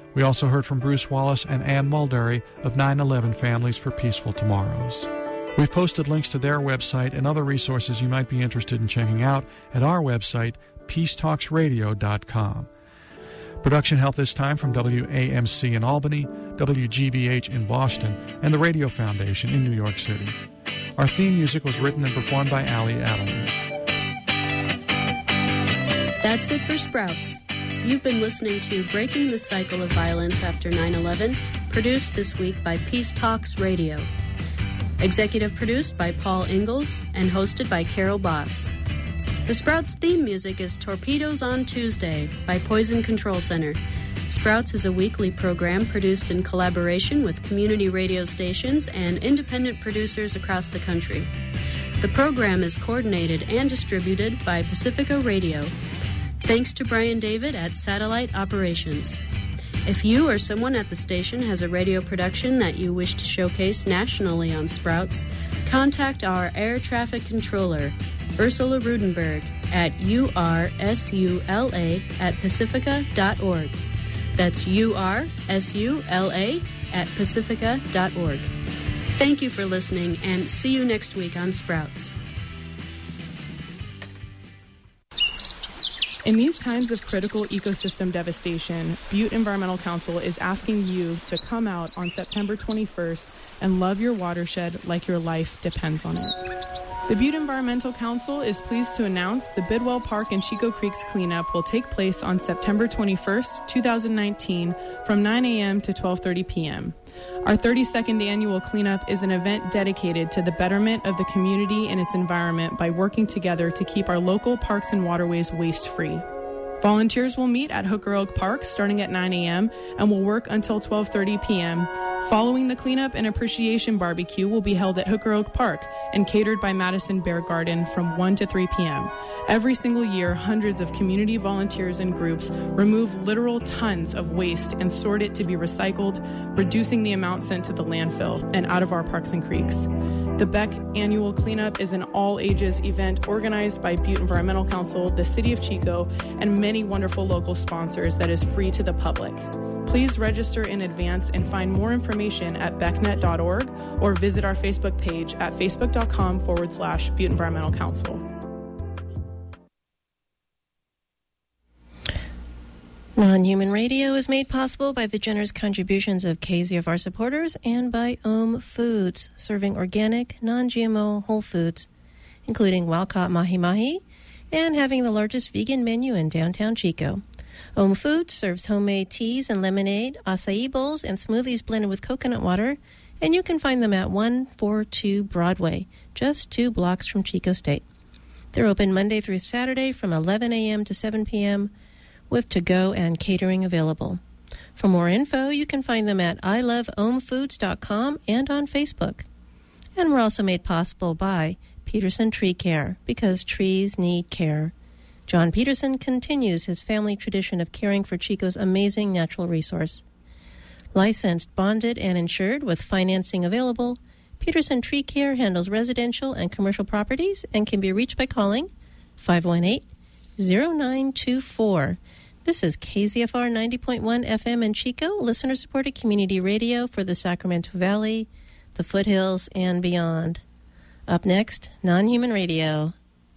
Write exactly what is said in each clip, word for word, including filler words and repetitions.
We also heard from Bruce Wallace and Ann Mulderry of nine eleven Families for Peaceful Tomorrows. We've posted links to their website and other resources you might be interested in checking out at our website, peace talks radio dot com. Production help this time from W A M C in Albany, W G B H in Boston, and the Radio Foundation in New York City. Our theme music was written and performed by Ali Adelman. That's it for Sprouts. You've been listening to Breaking the Cycle of Violence After nine eleven, produced this week by Peace Talks Radio. Executive produced by Paul Ingalls and hosted by Carol Boss. The Sprouts theme music is Torpedoes on Tuesday by Poison Control Center. Sprouts is a weekly program produced in collaboration with community radio stations and independent producers across the country. The program is coordinated and distributed by Pacifica Radio. Thanks to Brian David at Satellite Operations. If you or someone at the station has a radio production that you wish to showcase nationally on Sprouts, contact our air traffic controller, Ursula Rudenberg, at U R S U L A at pacifica dot org. That's U R S U L A at pacifica dot org. Thank you for listening, and see you next week on Sprouts. In these times of critical ecosystem devastation, Butte Environmental Council is asking you to come out on September twenty-first and love your watershed like your life depends on it. The Butte Environmental Council is pleased to announce the Bidwell Park and Chico Creeks cleanup will take place on September twenty-first, twenty nineteen from nine a.m. to twelve thirty p.m. Our thirty-second annual cleanup is an event dedicated to the betterment of the community and its environment by working together to keep our local parks and waterways waste-free. Volunteers will meet at Hooker Oak Park starting at nine a.m. and will work until twelve thirty p.m. Following the cleanup, an appreciation barbecue will be held at Hooker Oak Park and catered by Madison Bear Garden from one to three p.m. Every single year, hundreds of community volunteers and groups remove literal tons of waste and sort it to be recycled, reducing the amount sent to the landfill and out of our parks and creeks. The Beck Annual Cleanup is an all-ages event organized by Butte Environmental Council, the City of Chico, and many wonderful local sponsors that is free to the public. Please register in advance and find more information at becknet dot org or visit our Facebook page at facebook.com forward slash Butte Environmental Council. Non-Human Radio is made possible by the generous contributions of K Z F R supporters and by Om Foods, serving organic, non-G M O whole foods, including wild-caught mahi-mahi and having the largest vegan menu in downtown Chico. Om Foods serves homemade teas and lemonade, acai bowls, and smoothies blended with coconut water, and you can find them at one forty-two Broadway, just two blocks from Chico State. They're open Monday through Saturday from eleven a.m. to seven p.m., with to-go and catering available. For more info, you can find them at i love om foods dot com and on Facebook. And we're also made possible by Peterson Tree Care, because trees need care. John Peterson continues his family tradition of caring for Chico's amazing natural resource. Licensed, bonded, and insured with financing available, Peterson Tree Care handles residential and commercial properties and can be reached by calling five one eight, zero nine two four. This is K Z F R ninety point one F M in Chico, listener-supported community radio for the Sacramento Valley, the foothills, and beyond. Up next, Non-Human Radio.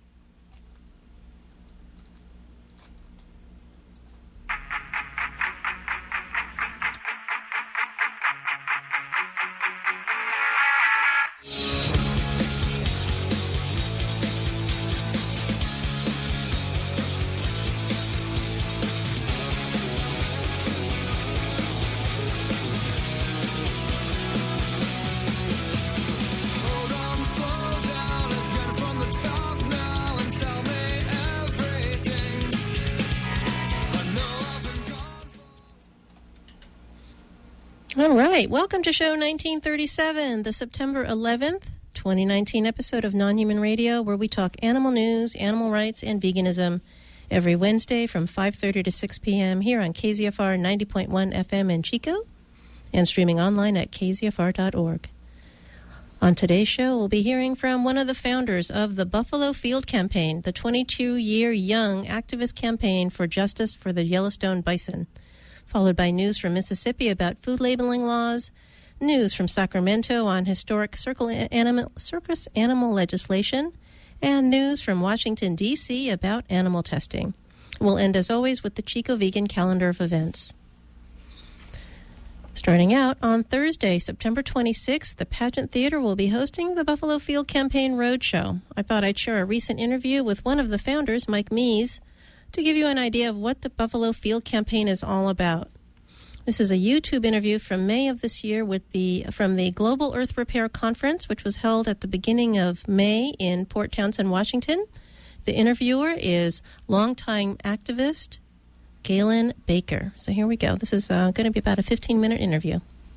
All right. Welcome to show nineteen thirty-seven, the September eleventh, twenty nineteen episode of Non-Human Radio, where we talk animal news, animal rights, and veganism every Wednesday from five thirty to six p.m. here on K Z F R ninety point one F M in Chico and streaming online at k z f r dot org. On today's show, we'll be hearing from one of the founders of the Buffalo Field Campaign, the twenty-two-year young activist campaign for justice for the Yellowstone bison. followed by news from Mississippi about food labeling laws, news from Sacramento on historic circle animal, circus animal legislation, and news from Washington, D C about animal testing. We'll end, as always, with the Chico Vegan calendar of events. Starting out on Thursday, September twenty-sixth, the Pageant Theater will be hosting the Buffalo Field Campaign Roadshow. I thought I'd share a recent interview with one of the founders, Mike Meese, to give you an idea of what the Buffalo Field Campaign is all about. This is a YouTube interview from May of this year with the from the Global Earth Repair Conference, which was held at the beginning of May in Port Townsend, Washington. The interviewer is longtime activist Galen Baker. So here we go. This is uh, going to be about a fifteen-minute interview.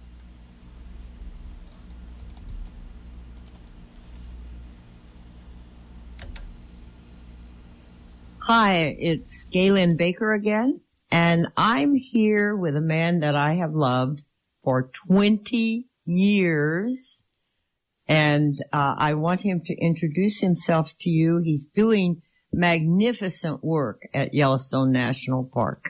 Hi, it's Galen Baker again, and I'm here with a man that I have loved for twenty years, and uh, I want him to introduce himself to you. He's doing magnificent work at Yellowstone National Park.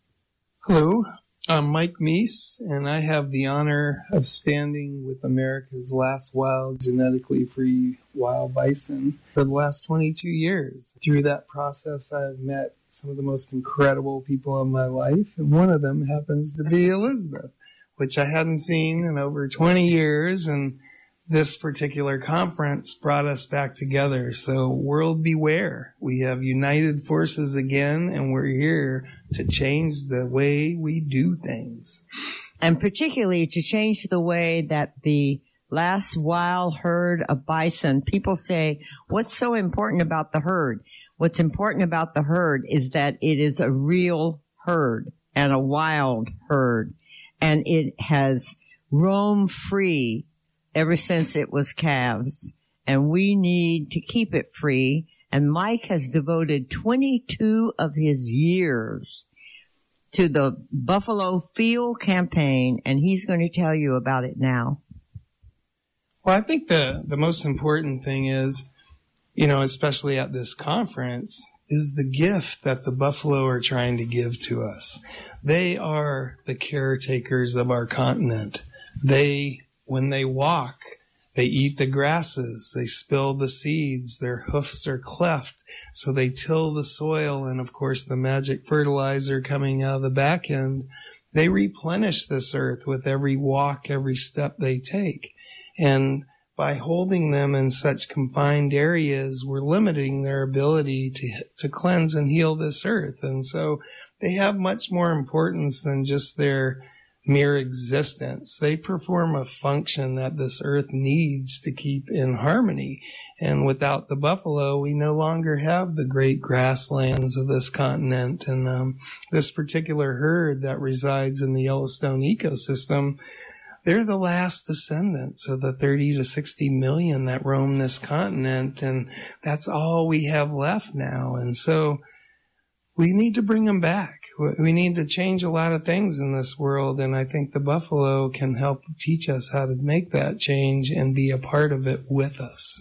Hello, I'm Mike Meese, and I have the honor of standing with America's last wild, genetically free wild bison for the last twenty-two years. Through that process, I've met some of the most incredible people in my life, and one of them happens to be Elizabeth, which I hadn't seen in over twenty years, and this particular conference brought us back together. So world beware. We have united forces again, and we're here to change the way we do things. And particularly to change the way that the last wild herd of bison, people say, what's so important about the herd? What's important about the herd is that it is a real herd and a wild herd. And it has roamed free ever since it was calves, and we need to keep it free. And Mike has devoted twenty-two of his years to the Buffalo Field Campaign, and he's going to tell you about it now. Well, I think the, the most important thing is, you know, especially at this conference, is the gift that the buffalo are trying to give to us. They are the caretakers of our continent. They When they walk, they eat the grasses, they spill the seeds, their hoofs are cleft, so they till the soil, and of course the magic fertilizer coming out of the back end. They replenish this earth with every walk, every step they take. And by holding them in such confined areas, we're limiting their ability to to cleanse and heal this earth. And so they have much more importance than just their mere existence. They perform a function that this earth needs to keep in harmony. And without the buffalo, we no longer have the great grasslands of this continent. And um, this particular herd that resides in the Yellowstone ecosystem, they're the last descendants of the thirty to sixty million that roam this continent. And that's all we have left now. And so we need to bring them back. We need to change a lot of things in this world, and I think the buffalo can help teach us how to make that change and be a part of it with us.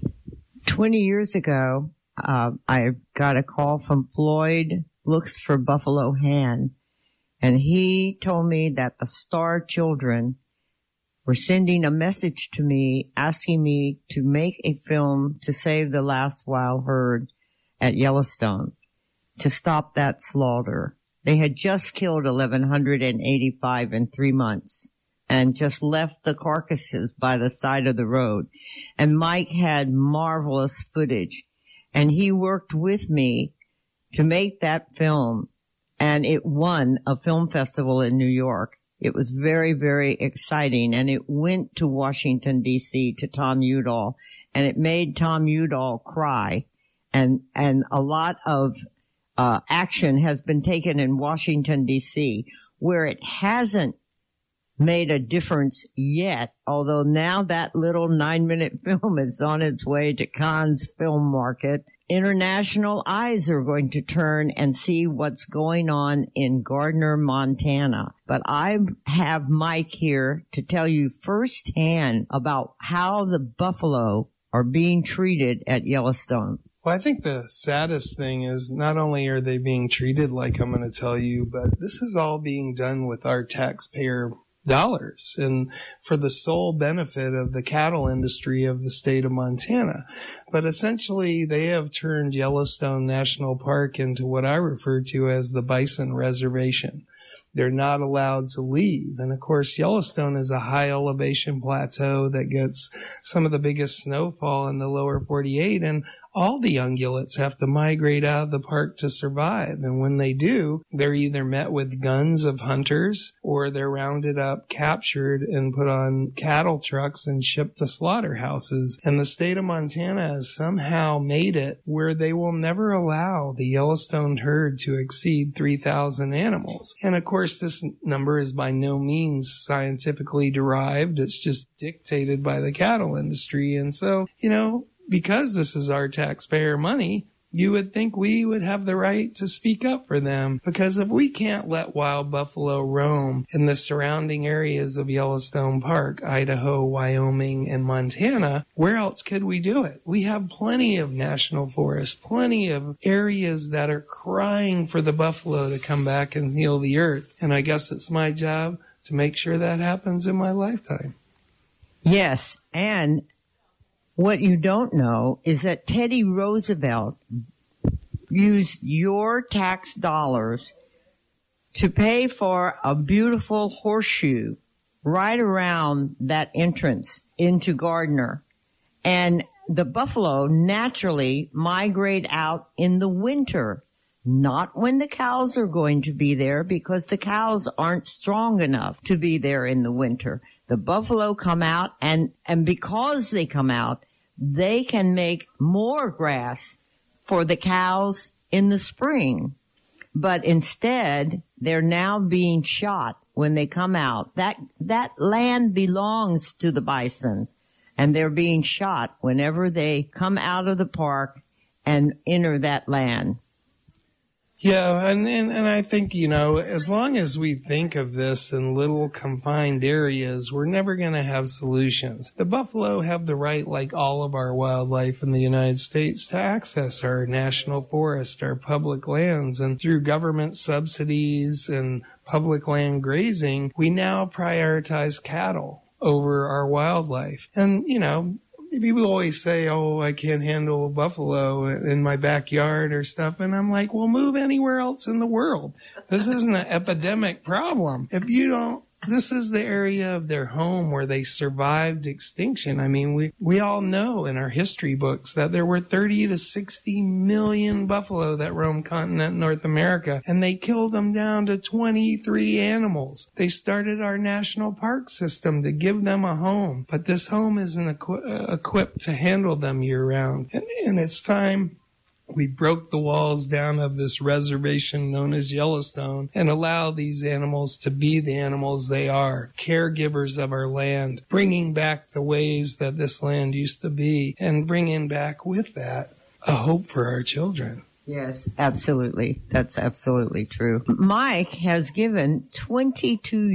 Twenty years ago, uh, I got a call from Floyd Looks for Buffalo Hen, and he told me that the Star Children were sending a message to me asking me to make a film to save the last wild herd at Yellowstone, to stop that slaughter. They had just killed eleven eighty-five in three months and just left the carcasses by the side of the road. And Mike had marvelous footage, and he worked with me to make that film, and it won a film festival in New York. It was very, very exciting, and it went to Washington, D C, to Tom Udall, and it made Tom Udall cry. And, and a lot of uh, action has been taken in Washington, D C, where it hasn't made a difference yet, although now that little nine-minute film is on its way to Cannes film market. International eyes are going to turn and see what's going on in Gardner, Montana. But I have Mike here to tell you firsthand about how the buffalo are being treated at Yellowstone. Well, I think the saddest thing is not only are they being treated like I'm going to tell you, but this is all being done with our taxpayer dollars and for the sole benefit of the cattle industry of the state of Montana. But essentially, they have turned Yellowstone National Park into what I refer to as the Bison Reservation. They're not allowed to leave. And of course, Yellowstone is a high elevation plateau that gets some of the biggest snowfall in the lower forty-eight. And all the ungulates have to migrate out of the park to survive. And when they do, they're either met with guns of hunters or they're rounded up, captured, and put on cattle trucks and shipped to slaughterhouses. And the state of Montana has somehow made it where they will never allow the Yellowstone herd to exceed three thousand animals. And of course, this number is by no means scientifically derived. It's just dictated by the cattle industry. And so, you know, because this is our taxpayer money, you would think we would have the right to speak up for them. Because if we can't let wild buffalo roam in the surrounding areas of Yellowstone Park, Idaho, Wyoming, and Montana, where else could we do it? We have plenty of national forests, plenty of areas that are crying for the buffalo to come back and heal the earth. And I guess it's my job to make sure that happens in my lifetime. Yes, and what you don't know is that Teddy Roosevelt used your tax dollars to pay for a beautiful horseshoe right around that entrance into Gardner. And the buffalo naturally migrate out in the winter, not when the cows are going to be there, because the cows aren't strong enough to be there in the winter. The buffalo come out, and, and because they come out, they can make more grass for the cows in the spring. But instead, they're now being shot when they come out. That, that land belongs to the bison, and they're being shot whenever they come out of the park and enter that land. Yeah, and, and, and I think, you know, as long as we think of this in little confined areas, we're never going to have solutions. The buffalo have the right, like all of our wildlife in the United States, to access our national forest, our public lands, and through government subsidies and public land grazing, we now prioritize cattle over our wildlife. And, you know, people always say, oh, I can't handle a buffalo in my backyard or stuff. And I'm like, well, move anywhere else in the world. This isn't an epidemic problem. If you don't, this is the area of their home where they survived extinction. I mean, we, we all know in our history books that there were thirty to sixty million buffalo that roamed continent North America, and they killed them down to twenty-three animals. They started our national park system to give them a home, but this home isn't equi- equipped to handle them year round. And, and it's time we broke the walls down of this reservation known as Yellowstone and allow these animals to be the animals they are, caregivers of our land, bringing back the ways that this land used to be, and bringing back with that a hope for our children. Yes, absolutely. That's absolutely true. Mike has given twenty-two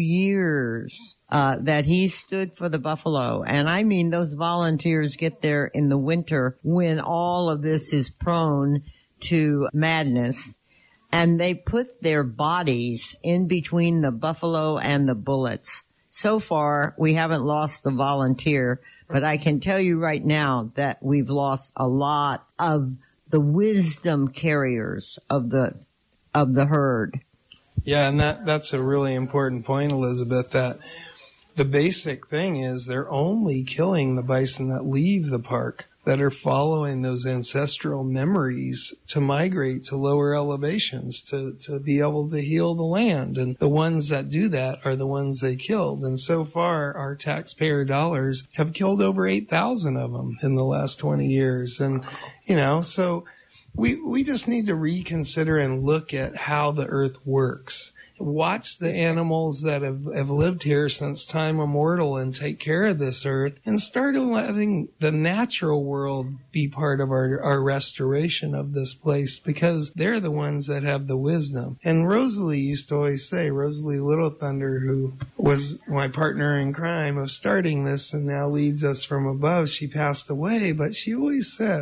years uh, that he stood for the buffalo. And I mean, those volunteers get there in the winter when all of this is prone to madness. And they put their bodies in between the buffalo and the bullets. So far, we haven't lost a volunteer, but I can tell you right now that we've lost a lot of the wisdom carriers of the of the herd. Yeah, and that that's a really important point, Elizabeth, that the basic thing is they're only killing the bison that leave the park, that are following those ancestral memories to migrate to lower elevations, to, to be able to heal the land. And the ones that do that are the ones they killed. And so far, our taxpayer dollars have killed over eight thousand of them in the last twenty years. And, you know, so we, we just need to reconsider and look at how the earth works. Watch the animals that have, have lived here since time immemorial and take care of this earth, and start letting the natural world be part of our, our restoration of this place, because they're the ones that have the wisdom. And Rosalie used to always say, Rosalie Little Thunder, who was my partner in crime of starting this and now leads us from above, she passed away, but she always says,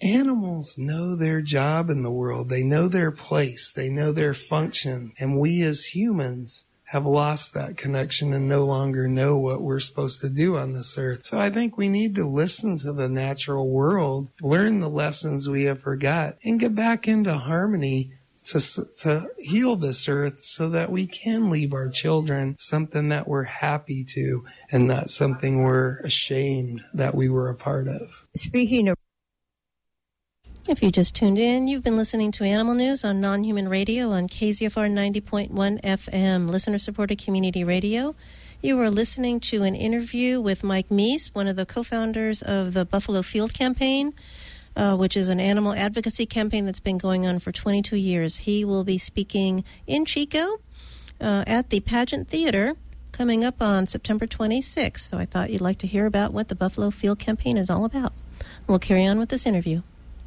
Animals know their job in the world. They know their place. They know their function. And we as humans have lost that connection and no longer know what we're supposed to do on this earth. So I think we need to listen to the natural world, learn the lessons we have forgot, and get back into harmony to, to heal this earth so that we can leave our children something that we're happy to and not something we're ashamed that we were a part of. Speaking of If you just tuned in, you've been listening to Animal News on Non-Human Radio on K Z F R ninety point one F M, listener-supported community radio. You are listening to an interview with Mike Meese, one of the co-founders of the Buffalo Field Campaign, uh, which is an animal advocacy campaign that's been going on for twenty-two years. He will be speaking in Chico uh, at the Pageant Theater coming up on September twenty-sixth. So I thought you'd like to hear about what the Buffalo Field Campaign is all about. We'll carry on with this interview.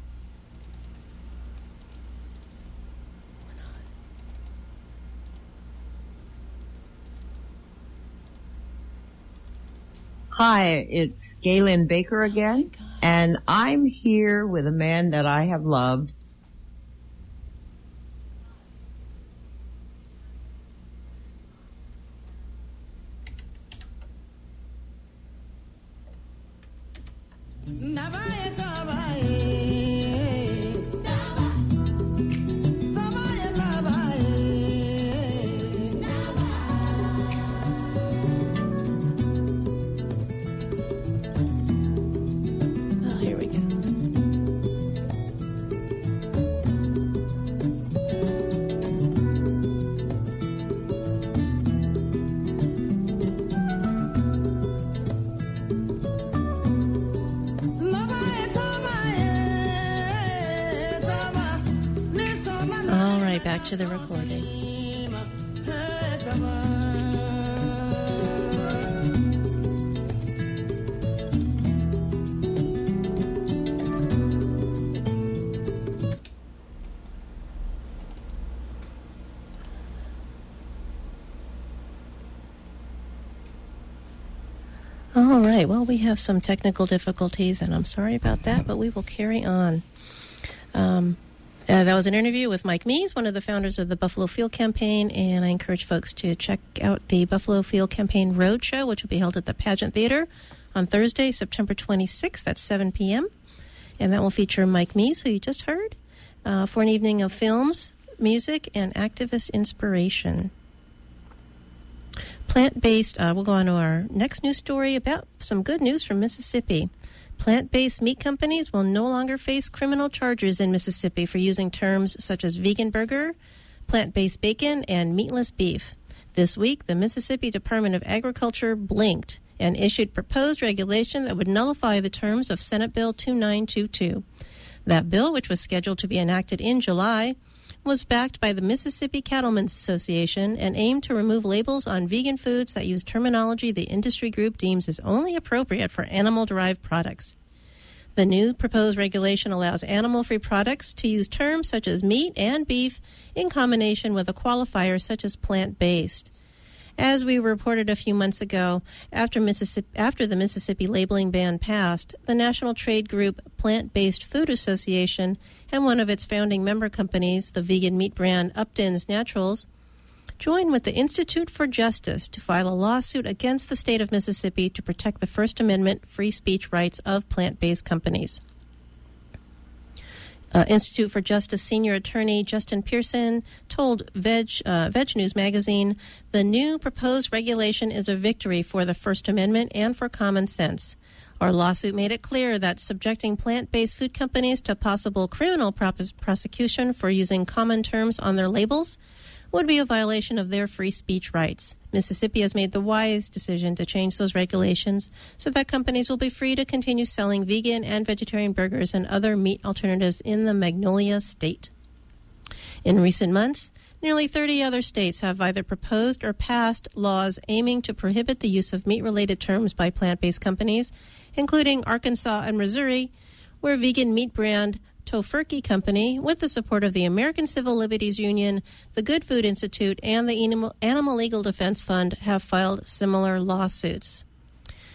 Hi, it's Galen Baker again, and I'm here with a man that I have loved. Back to the recording. All right, well, we have some technical difficulties, and I'm sorry about that, but we will carry on. Um, Uh, that was an interview with Mike Meese, one of the founders of the Buffalo Field Campaign, and I encourage folks to check out the Buffalo Field Campaign Roadshow, which will be held at the Pageant Theater on Thursday, September twenty-sixth at seven p.m., and that will feature Mike Meese, who you just heard, uh, for an evening of films, music, and activist inspiration. Plant-based, uh, we'll go on to our next news story about some good news from Mississippi. Plant-based meat companies will no longer face criminal charges in Mississippi for using terms such as vegan burger, plant-based bacon, and meatless beef. This week, the Mississippi Department of Agriculture blinked and issued proposed regulation that would nullify the terms of Senate Bill twenty-nine twenty-two. That bill, which was scheduled to be enacted in July, was backed by the Mississippi Cattlemen's Association and aimed to remove labels on vegan foods that use terminology the industry group deems is only appropriate for animal-derived products. The new proposed regulation allows animal-free products to use terms such as meat and beef in combination with a qualifier such as plant-based. As we reported a few months ago, after Mississippi, after the Mississippi labeling ban passed, the national trade group Plant-Based Food Association and one of its founding member companies, the vegan meat brand Upton's Naturals, joined with the Institute for Justice to file a lawsuit against the state of Mississippi to protect the First Amendment free speech rights of plant-based companies. Uh, Institute for Justice senior attorney Justin Pearson told Veg, uh, Veg News magazine, the new proposed regulation is a victory for the First Amendment and for common sense. Our lawsuit made it clear that subjecting plant-based food companies to possible criminal prop- prosecution for using common terms on their labels would be a violation of their free speech rights. Mississippi has made the wise decision to change those regulations so that companies will be free to continue selling vegan and vegetarian burgers and other meat alternatives in the Magnolia State. In recent months, nearly thirty other states have either proposed or passed laws aiming to prohibit the use of meat-related terms by plant-based companies, including Arkansas and Missouri, where vegan meat brand Tofurky Company, with the support of the American Civil Liberties Union, the Good Food Institute, and the Animal, Animal Legal Defense Fund, have filed similar lawsuits.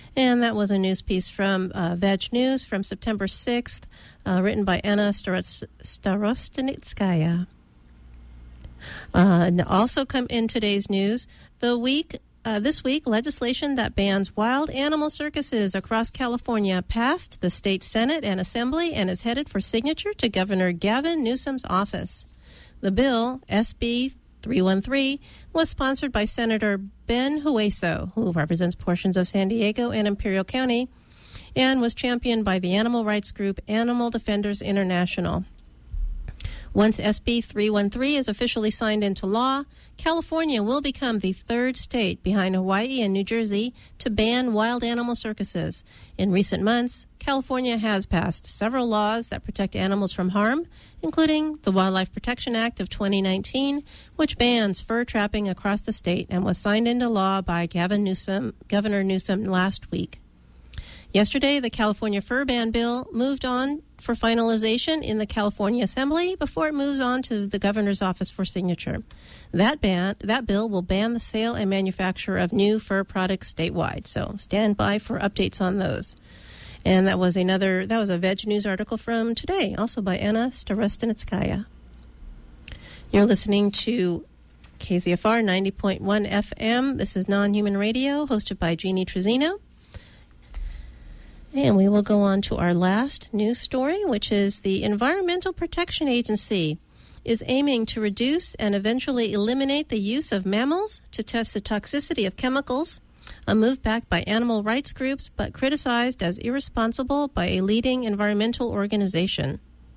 And that was a news piece from uh, Veg News from September sixth, uh, written by Anna Starostinitskaya. Uh, and also come in today's news, the week uh, this week, legislation that bans wild animal circuses across California passed the state Senate and Assembly and is headed for signature to Governor Gavin Newsom's office. The bill, S B three one three, was sponsored by Senator Ben Hueso, who represents portions of San Diego and Imperial County, and was championed by the animal rights group Animal Defenders International. Once S B three one three is officially signed into law, California will become the third state behind Hawaii and New Jersey to ban wild animal circuses. In recent months, California has passed several laws that protect animals from harm, including the Wildlife Protection Act of twenty nineteen, which bans fur trapping across the state and was signed into law by Gavin Newsom, Governor Newsom last week. Yesterday, the California fur ban bill moved on for finalization in the California Assembly before it moves on to the governor's office for signature. That ban, that bill will ban the sale and manufacture of new fur products statewide. So stand by for updates on those. And that was another, that was a Veg News article from today, also by Anna Starostinitskaya. You're listening to K Z F R ninety point one F M. This is Non-Human Radio, hosted by Jeannie Trezino. And we will go on to our last news story, which is the Environmental Protection Agency is aiming to reduce and eventually eliminate the use of mammals to test the toxicity of chemicals, a move backed by animal rights groups but criticized as irresponsible by a leading environmental organization.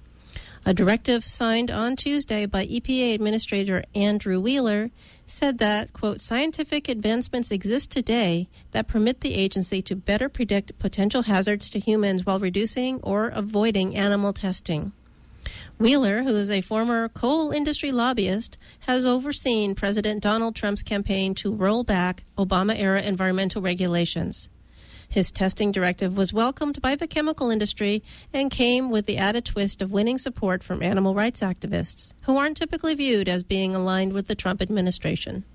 A directive signed on Tuesday by E P A Administrator Andrew Wheeler said that, quote, scientific advancements exist today that permit the agency to better predict potential hazards to humans while reducing or avoiding animal testing. Wheeler, who is a former coal industry lobbyist, has overseen President Donald Trump's campaign to roll back Obama-era environmental regulations. His testing directive was welcomed by the chemical industry and came with the added twist of winning support from animal rights activists, who aren't typically viewed as being aligned with the Trump administration.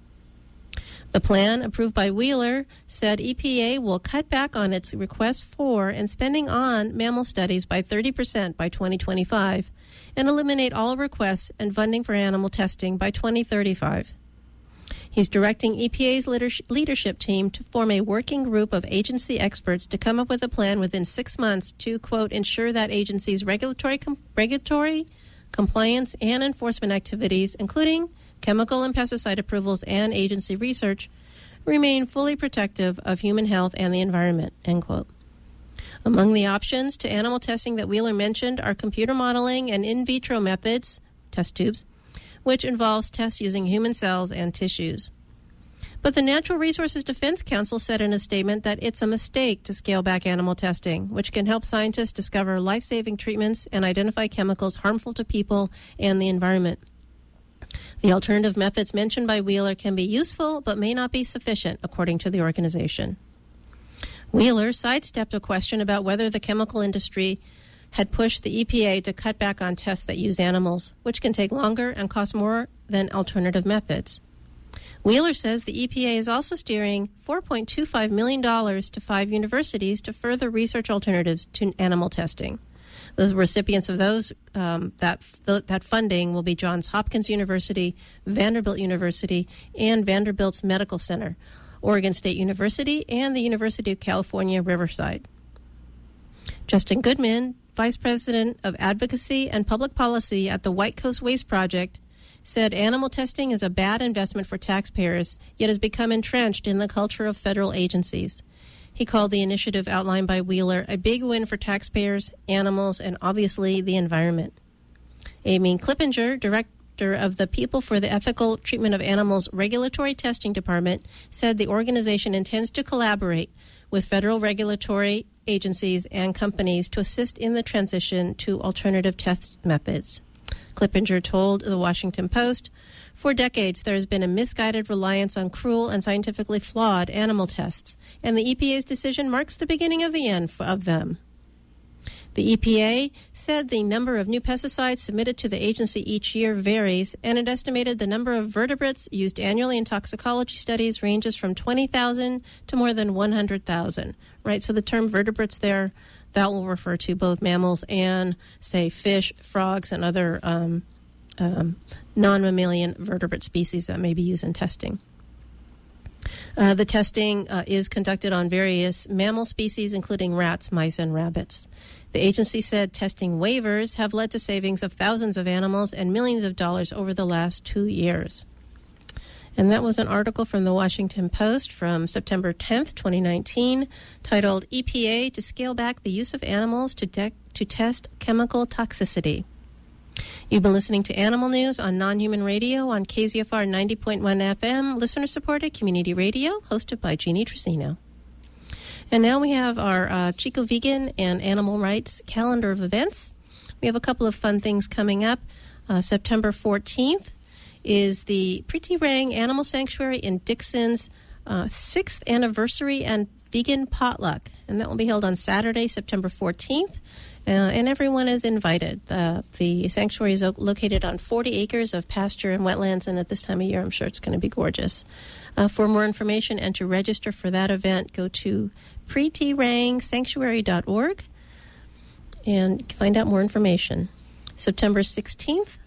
The plan, approved by Wheeler, said E P A will cut back on its requests for and spending on mammal studies by thirty percent by twenty twenty-five and eliminate all requests and funding for animal testing by twenty thirty-five. He's directing E P A's leadership team to form a working group of agency experts to come up with a plan within six months to, quote, ensure that agency's regulatory, com- regulatory compliance and enforcement activities, including chemical and pesticide approvals and agency research, remain fully protective of human health and the environment, end quote. Among the options to animal testing that Wheeler mentioned are computer modeling and in vitro methods, test tubes, which involves tests using human cells and tissues. But the Natural Resources Defense Council said in a statement that it's a mistake to scale back animal testing, which can help scientists discover life-saving treatments and identify chemicals harmful to people and the environment. The alternative methods mentioned by Wheeler can be useful but may not be sufficient, according to the organization. Wheeler sidestepped a question about whether the chemical industry had pushed the E P A to cut back on tests that use animals, which can take longer and cost more than alternative methods. Wheeler says the E P A is also steering four point two five million dollars to five universities to further research alternatives to animal testing. The recipients of those um, that th- that funding will be Johns Hopkins University, Vanderbilt University, and Vanderbilt's Medical Center, Oregon State University, and the University of California, Riverside. Justin Goodman, Vice President of Advocacy and Public Policy at the White Coast Waste Project, said animal testing is a bad investment for taxpayers, yet has become entrenched in the culture of federal agencies. He called the initiative outlined by Wheeler a big win for taxpayers, animals, and obviously the environment. Amy Clippinger, director of the People for the Ethical Treatment of Animals Regulatory Testing Department, said the organization intends to collaborate with federal regulatory agencies and companies to assist in the transition to alternative test methods. Clippinger told the Washington Post, for decades there has been a misguided reliance on cruel and scientifically flawed animal tests, and the E P A's decision marks the beginning of the end of them. The E P A said the number of new pesticides submitted to the agency each year varies, and it estimated the number of vertebrates used annually in toxicology studies ranges from twenty thousand to more than one hundred thousand, right? So the term vertebrates there, that will refer to both mammals and, say, fish, frogs, and other um, um, non-mammalian vertebrate species that may be used in testing. Uh, the testing uh, is conducted on various mammal species, including rats, mice, and rabbits. The agency said testing waivers have led to savings of thousands of animals and millions of dollars over the last two years. And that was an article from the Washington Post from September tenth, twenty nineteen, titled E P A to Scale Back the Use of Animals to, de- to Test Chemical Toxicity. You've been listening to Animal News on Non-Human Radio on K Z F R ninety point one F M, listener-supported community radio, hosted by Jeannie Trusino. And now we have our uh, Chico Vegan and Animal Rights calendar of events. We have a couple of fun things coming up. Uh, September fourteenth is the Pretty Rang Animal Sanctuary in Dixon's uh, sixth anniversary and vegan potluck. And that will be held on Saturday, September fourteenth. Uh, and everyone is invited. The, the sanctuary is located on forty acres of pasture and wetlands, and at this time of year, I'm sure it's going to be gorgeous. Uh, for more information and to register for that event, go to pretty rang sanctuary dot org and find out more information. September sixteenth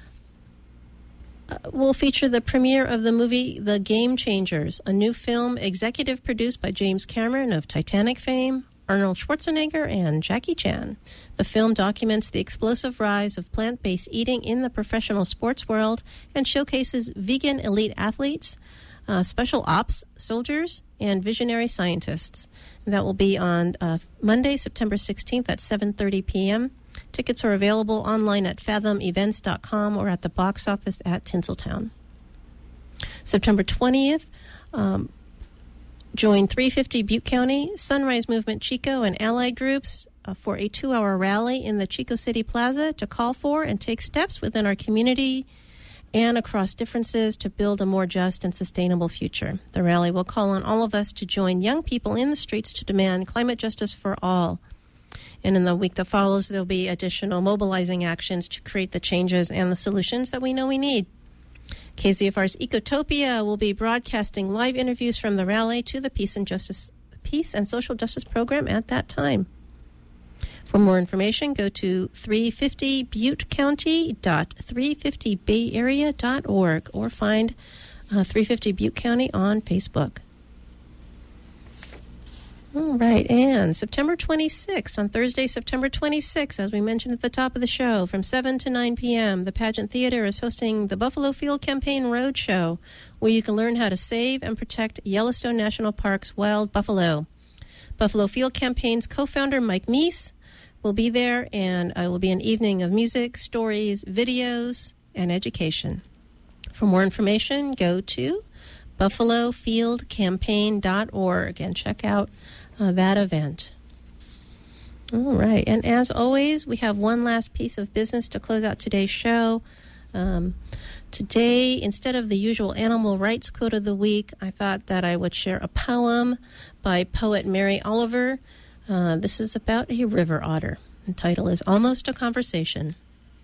uh, will feature the premiere of the movie The Game Changers, a new film executive produced by James Cameron of Titanic fame, Arnold Schwarzenegger, and Jackie Chan. The film documents the explosive rise of plant-based eating in the professional sports world and showcases vegan elite athletes, uh, special ops soldiers, and visionary scientists. And that will be on uh, Monday, September sixteenth at seven thirty p.m. Tickets are available online at fathom events dot com or at the box office at Tinseltown. September twentieth, um, join three fifty Butte County, Sunrise Movement Chico, and allied groups uh, for a two-hour rally in the Chico City Plaza to call for and take steps within our community and across differences to build a more just and sustainable future. The rally will call on all of us to join young people in the streets to demand climate justice for all. And in the week that follows, there'll be additional mobilizing actions to create the changes and the solutions that we know we need. K Z F R's Ecotopia will be broadcasting live interviews from the rally to the Peace and Justice, Peace and Social Justice program at that time. For more information, go to three fifty butte county dot three fifty bay area dot org or find uh, three fifty Butte County on Facebook. All right, and September twenty-sixth, on Thursday, September twenty-sixth, as we mentioned at the top of the show, from seven to nine p.m., the Pageant Theater is hosting the Buffalo Field Campaign Roadshow, where you can learn how to save and protect Yellowstone National Park's wild buffalo. Buffalo Field Campaign's co-founder, Mike Meese, will be there, and it will be an evening of music, stories, videos, and education. For more information, go to buffalo field campaign dot org and check out Uh, that event. All right. And as always, we have one last piece of business to close out today's show. Um, today, instead of the usual animal rights quote of the week, I thought that I would share a poem by poet Mary Oliver. Uh, this is about a river otter. The title is Almost a Conversation.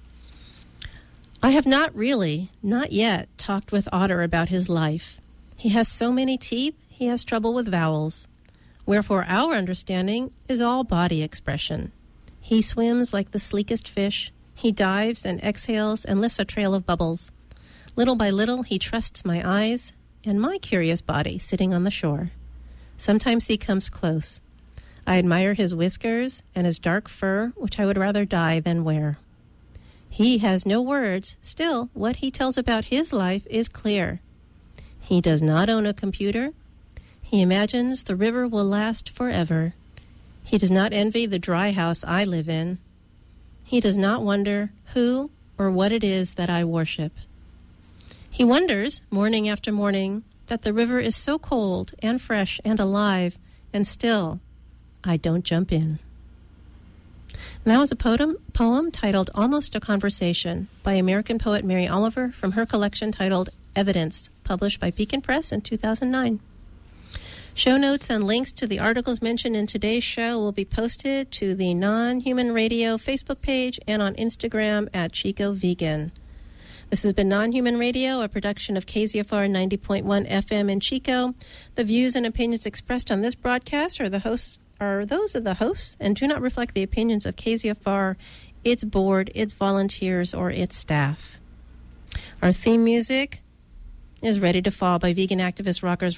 I have not really, not yet, talked with Otter about his life. He has so many teeth, he has trouble with vowels. Wherefore our understanding is all body expression. He swims like the sleekest fish. He dives and exhales and lifts a trail of bubbles. Little by little he trusts my eyes and my curious body sitting on the shore. Sometimes he comes close. I admire his whiskers and his dark fur, which I would rather die than wear. He has no words. Still, what he tells about his life is clear. He does not own a computer. He imagines the river will last forever. He does not envy the dry house I live in. He does not wonder who or what it is that I worship. He wonders, morning after morning, that the river is so cold and fresh and alive, and still, I don't jump in. And that was a poem, poem titled Almost a Conversation by American poet Mary Oliver from her collection titled Evidence, published by Beacon Press in two thousand nine. Show notes and links to the articles mentioned in today's show will be posted to the Non-Human Radio Facebook page and on Instagram at Chico Vegan. This has been Non-Human Radio, a production of K Z F R ninety point one F M in Chico. The views and opinions expressed on this broadcast are the hosts are those of the hosts and do not reflect the opinions of K Z F R, its board, its volunteers, or its staff. Our theme music is Ready to Fall by vegan activist rockers